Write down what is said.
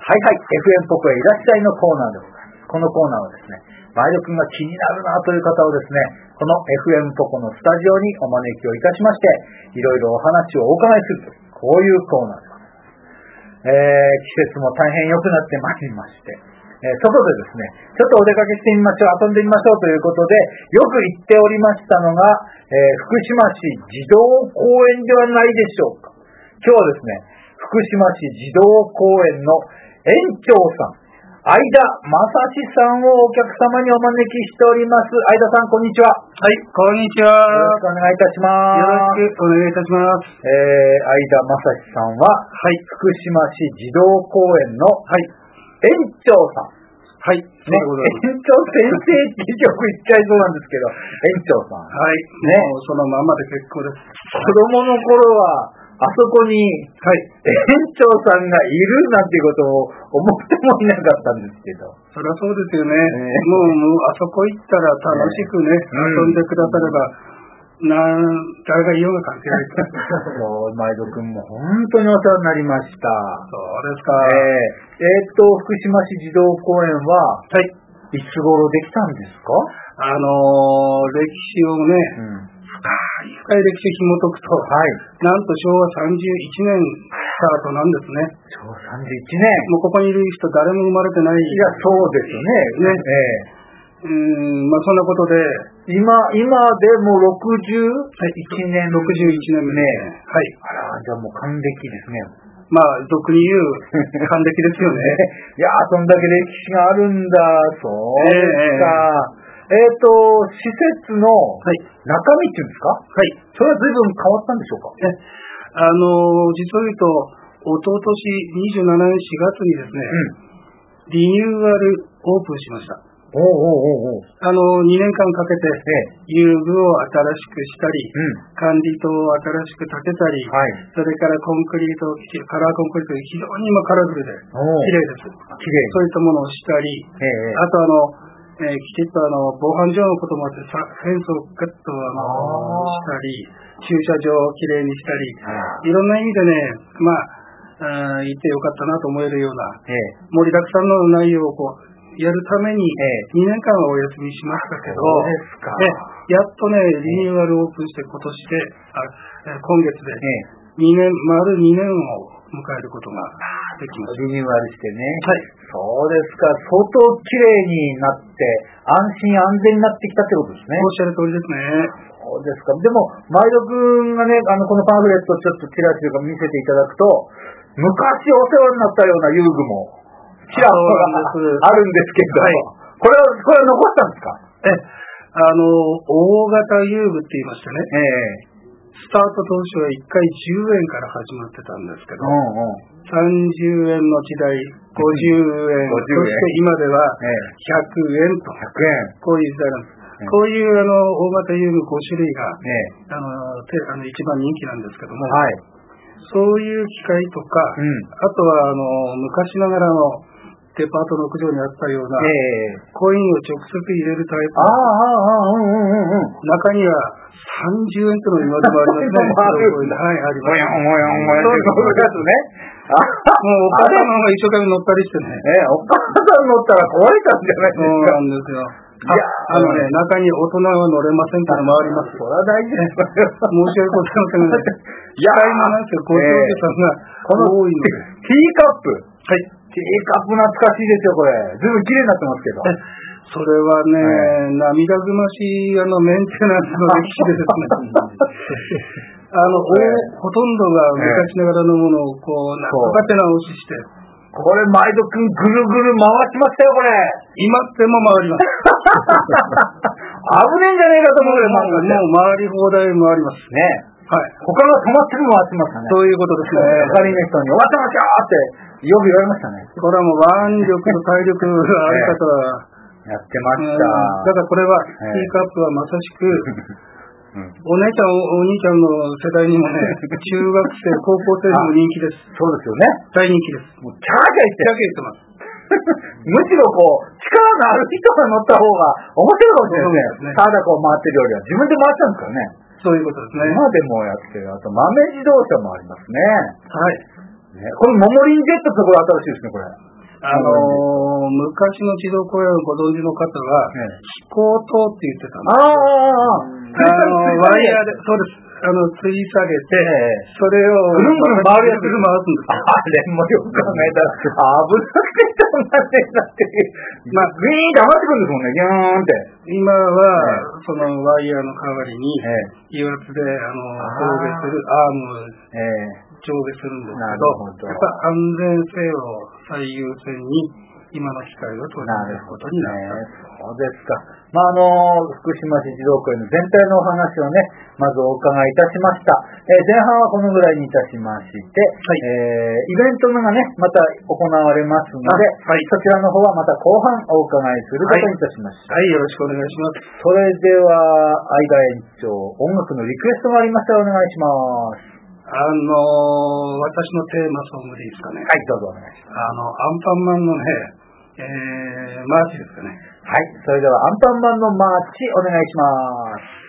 はいはい、FM ポコへいらっしゃいのコーナーでございます。このコーナーはですね、前田くんが気になるなという方をですね、この FM ポコのスタジオにお招きをいたしまして、いろいろお話をお伺いするという、こういうコーナーでございます。季節も大変良くなってまいりまして、外でですね、ちょっとお出かけしてみましょう、遊んでみましょうということで、よく言っておりましたのが、福島市児童公園ではないでしょうか。今日はですね、福島市児童公園の園長さん、相田正史さんをお客様にお招きしております。相田さん、こんにちは。 はい、こんにちは。 よろしくお願いいたします。 よろしくお願いいたします。 相田正史さんは、はい、福島市児童公園の、はい、園長さん。 はい、ね、 園長先生ってよく言っちゃいそうなんですけど、園長さん。 はい、ね、もうそのままで結構です。 子供の頃は、あそこに、はい、園長さんがいるなんていうことを思ってもいなかったんですけど。 そりゃそうですよね。もうあそこ行ったら楽しくね、遊んでくだされば、誰が言おうが関係ない。 そう、前戸くんも本当にお世話になりました。 そうですか。 福島市児童公園は、はい、いつ頃できたんですか？ 歴史をね、深い歴史を紐解くと、はい、なんと昭和31年スタートなんですね。 昭和31年。 もうここにいる人誰も生まれてない。いや、そうですよね。 まあそんなことで、 今でもう61年。 61年目ね。はい。 あら、じゃあもう還暦ですね。 まあ、俗に言う還暦ですよね。 いや、そんだけ歴史があるんだ。そうですか。施設の中身っていうんですか？はい。それは随分変わったんでしょうか？ 実を言うと、おととし27年4月にですね、リニューアルオープンしました。2年間かけて、遊具を新しくしたり、管理棟を新しく建てたり、それからコンクリート、カラーコンクリート、非常に今カラフルで、綺麗です。 綺麗。 そういったものをしたり、あときちっと防犯上のこともあって、フェンスをガッとしたり、駐車場をきれいにしたり、いろんな意味でね、まあ、言ってよかったなと思えるような、盛りだくさんの内容をやるために、2年間はお休みしましたけど、やっとね、リニューアルオープンして今月で、丸2年を迎えることができました。 リニューアルしてね。はい。そうですか。相当綺麗になって、安心安全になってきたってことですね。 おっしゃる通りですね。 そうですか。でも、前戸くんがね、このパンフレットちょっとチラチラ見せていただくと、昔お世話になったような遊具も、ちらほらあるんですけど、これは残したんですか？ 大型遊具って言いましてね。スタート当初は1回10円から始まってたんですけど、30円の時代、50円、そして今では100円と、こういう時代なんです。こういう大型遊具5種類が、一番人気なんですけども、そういう機械とか、あとは昔ながらのデパートの屋上にあったような、コインを直接入れるタイプ。中には30円との今でもありますね。はい、あります。 そうですね。 もうお母さんが一生懸命乗ったりしてね。 お母さん乗ったら壊れたんじゃないですか。 そうなんですよ。中に大人は乗れませんってのもあります。 それは大事です。 申し訳ございませんね。機械もなんてご長寿さんが多いので。 ティーカップ。はい。ティーカップ懐かしいですよ、これ。ずいぶん綺麗になってますけど。 それはね、涙ぐましいメンテナンスの歴史でですね。ほとんどが昔ながらのものをなんとか手直しして。 これ、前戸くんぐるぐる回しましたよ、これ。 今でも回ります。 危ねえんじゃねえかと思うぐらいもう回り放題回ります。 ね。 はい。 他が止まってるのも回ってますかね。 そういうことですね。 係の人に終わってますよってよく言われましたね。 これはもう腕力と体力がある方は、 やってました。 だからこれは、ティーカップはまさしく、お姉ちゃん、お兄ちゃんの世代にもね、中学生、高校生にも人気です。 そうですよね。 大人気です。 もうキャーキャー言ってます。むしろ力のある人が乗った方が面白いかもしれないですね。ただ回ってるよりは自分で回っちゃうんですからね。 そういうことですね。 今でもやってる。あと豆自動車もありますね。 はい。 これモモリンジェットってこれ新しいですね、これ。 昔の児童公園をご存知の方は、飛行塔って言ってたんです。ワイヤーで、そうです。吊り下げて、それを、 ぐるんぐるん回るやつ。 ぐるぐる回すんです。 あれもよく考えたら、危なくてたまんねえなって。まあ、グイーンって上がってくるんですもんね、ギャーンって。 今は、そのワイヤーの代わりに、油圧で、上下するアームを上下するんですけど、やっぱ安全性を最優先に、今の機会を取り入れることになった。 そうですか。まあ、福島市児童公園の全体のお話をね、まずお伺いいたしました。前半はこのぐらいにいたしまして、イベントがね、また行われますので、そちらの方はまた後半お伺いすることにいたしました。 はい、よろしくお願いします。 それでは、相田園長、音楽のリクエストがありましたらお願いします。 私のテーマソングでいいですかね。 はい、どうぞお願いします。 アンパンマンのね、マーチですかね。 はい、それではアンパンマンのマーチお願いします。